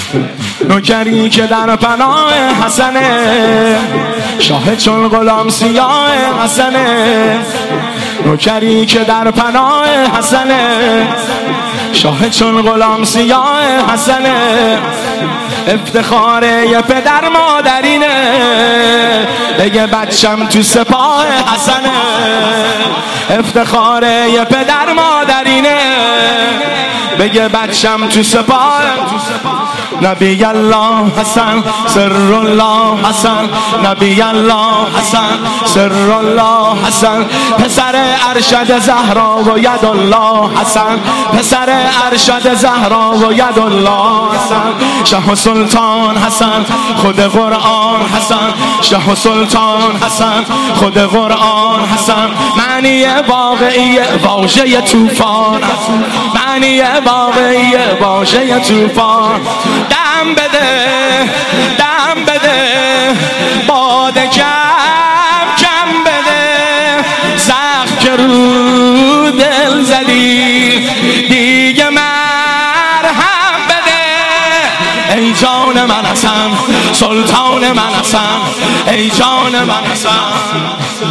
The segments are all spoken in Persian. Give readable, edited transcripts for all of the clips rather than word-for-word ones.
نوکری که در پناه حسنه، شاه چون غلام سیاه حسنه. نوکری که در پناه حسنه، شاه چون غلام سیاه حسنه. افتخار یه پدر مادرینه، بگه بچم تو سپاه حسنه. افتخار یه پدر مادرینه، بگه بچم تو سپاه. نبی الله حسن سر الله حسن، نبی الله حسن سر الله حسن. پسر ارشد زهرا و ید الله حسن، پسر ارشد زهرا و ید الله حسن. شه و سلطان حسن خود قرآن حسن، شه و سلطان حسن خود قرآن حسن. معنی واقعی واژه طوفان، معنی واقعی واژه طوفان. دم بده دم بده باد کم کم بده، زخم که رو دل زدی دیگه مرهم بده. ای جان من حسن سلطان من حسن، ای جان من حسن،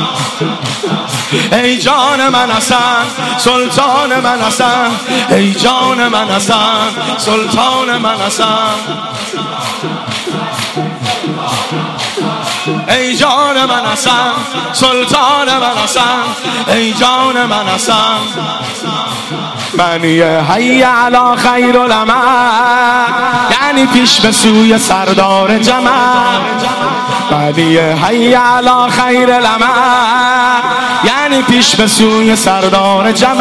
ای جان من حسن سلطان من حسن، ای جان من حسن سلطان من حسن. ای جان من حسن سلطان من حسن، ای جان من حسن. معنی حی علی خیر العمل یعنی پیش به سوی سردار جمل. معنی حی علی خیر العمل یعنی پیش به سوی سردار جمل.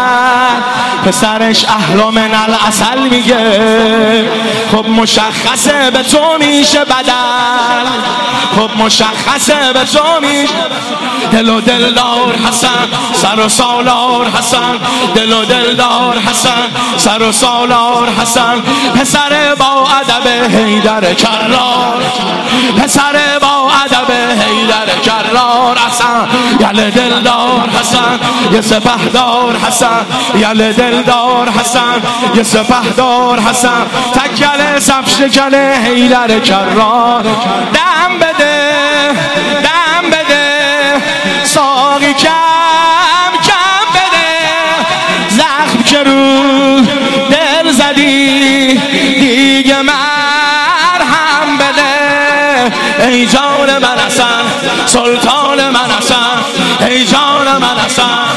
پسرش اهل من العسل میگه، خب مشخصه به تو میشه بدل، خب مشخصه به تو میشه. دل و دلدار حسن سر و سالار حسن، دل و دلدار حسن سر و سالار حسن. پسر با ادب حیدر کرار، پسر با ادب حیدر کرار حسن. یل دلدار حسن یه سپهدار حسن، یل دلدار حسن یه سپهدار حسن. تکل صف شکل حیدر کرار. دم بده دم بده ساقی کم کم بده، زخم که رو دل زدی دیگه مرهم بده. ای جان من حسن سلطان من حسن، ای جان من حسن.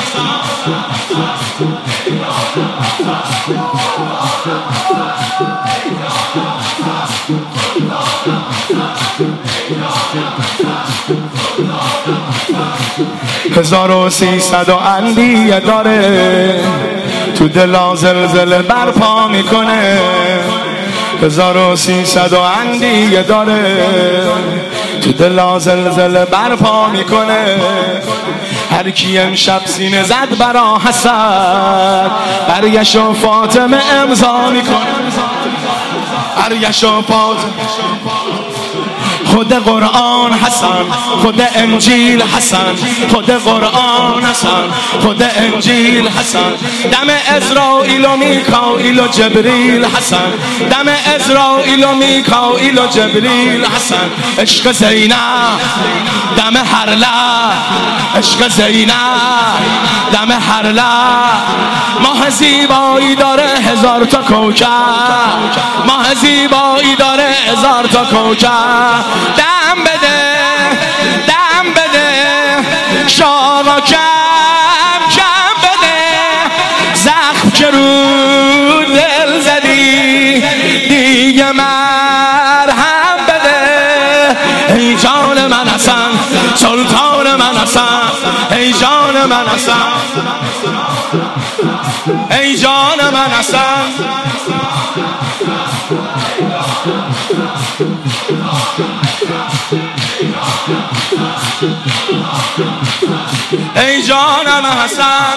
هزار و 300 اندیه داره، تو دلا زلزله برپا میکنه. 1300 اندیه داره، تو دلا زلزله برپا میکنه. هر کی امشب سینه زد برا حسن، برگشت و فاطمه امضا میکنه. برگشت و فاطمه خود قرآن حسن، خود انجیل حسن، خود قرآن حسن، خود انجیل حسن. دم عزرائیل و میکائیل و جبریل حسن، دم عزرائیل و میکائیل و جبریل حسن. عشق زینب دم هر لب، عشق زینب دم هر لب. ماه زیبایی داره 1000 تا کوکب، ماه زیبایی داره 1000 تا کوکب. دم بده دم بده شاقا کم کم بده، زخم که رو دل زدی دیگه مرهم بده. ای جان من حسن سلطان من حسن، ای جان من حسن، ای جان من حسن. ای جانم حسن،